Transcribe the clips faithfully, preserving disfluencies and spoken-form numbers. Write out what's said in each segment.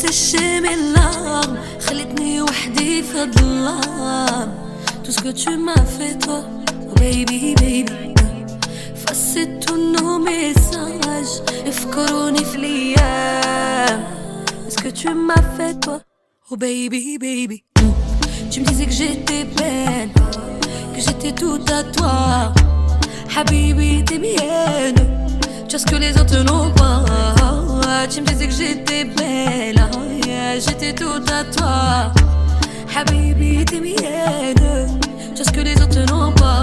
séché mes larmes, خلتني وحدي في الظلام. Tout ce que tu m'as fait toi, oh baby baby. فسيت tous nos messages, افكروني في الأيام. Ce que tu m'as fait toi, oh baby baby. Tu me disais que j'étais belle, que j'étais tout à toi. Habibi t'es mienne, tu as ce que les autres n'ont pas. Tu me disais que j'étais belle, j'étais tout à toi. Habibi t'es mienne, tu as ce que les autres n'ont pas.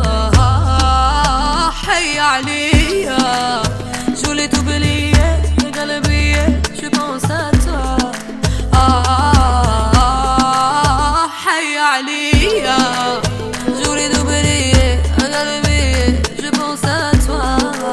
Hey Alia, je voulais t'oublier, قلبي je pense à toi. Ah, hey Alia, je voulais t'oublier, قلبي je pense à toi.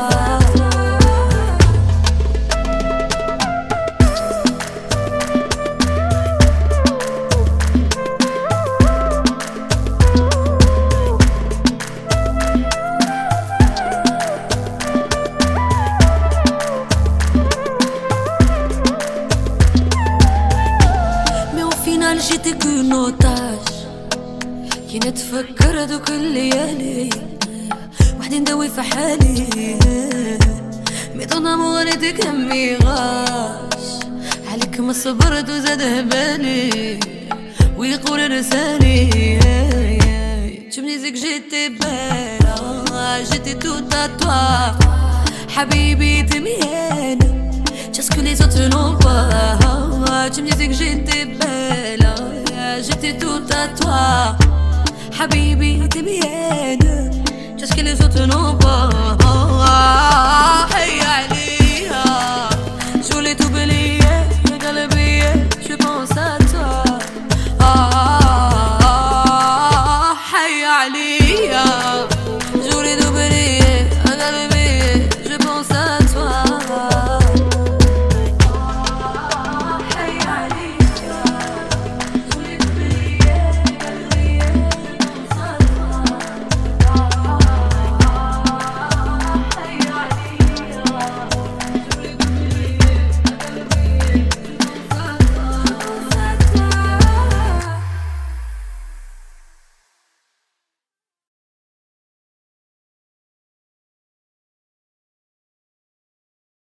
جيتك qu'une otage كي نتفكر دوك الليالي وحدي ندوي في حالي. مي طون امور نيتك همي غاش عليك ما صبرت وزاد هبالي ويقول رسالي. Tu me disais que j'étais belle, j'étais tout à toi. Habibi t'es mienne, tu as ce que les autres n'ont pas. Tu me disais que j'étais belle, j'étais tout à toi. Habibi t'es mienne, tu as ce que les autres n'ont pas.